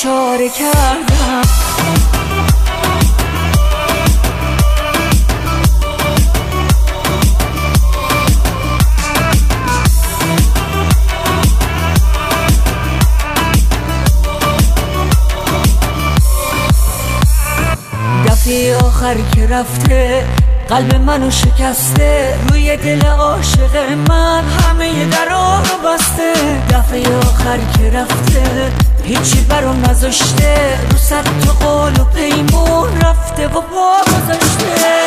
چاره کردم. دفعه آخر که رفته قلب منو شکسته، روی دل عاشق من همه درا رو بسته. دفعه آخر که رفته هیچی برام نذاشته، رو صد تا قول و پیمون رفته و پا گذاشته.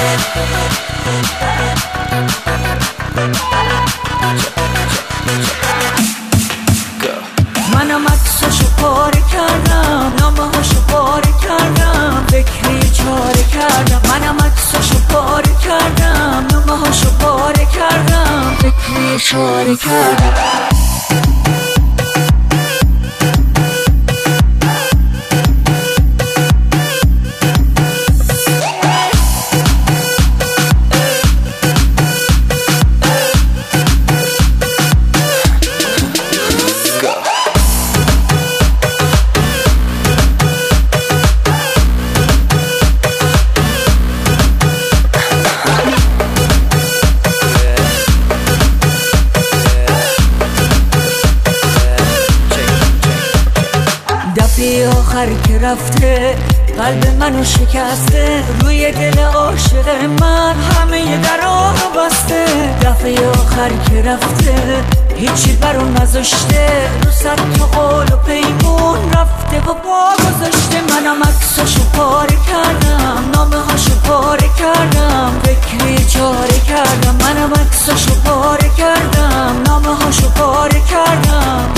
منم عکساشو پاره کردم، نامه هاشو پاره کردم، فکری چاره کردم. منم عکساشو پاره کردم، نامه هاشو پاره کردم، فکری چاره کردم. دفعه آخر که رفته قلب منو شکسته، روی دل عاشق من همه درا رو بسته. دفعه آخر که رفته هیچی برام نذاشته، رو صد تا قول و پیمون رفته و پا گذاشته. منم عکساشو پاره کردم، نامه هاشو پاره کردم، فکری چاره کردم. منم عکساشو پاره کردم، نامه هاشو پاره کردم،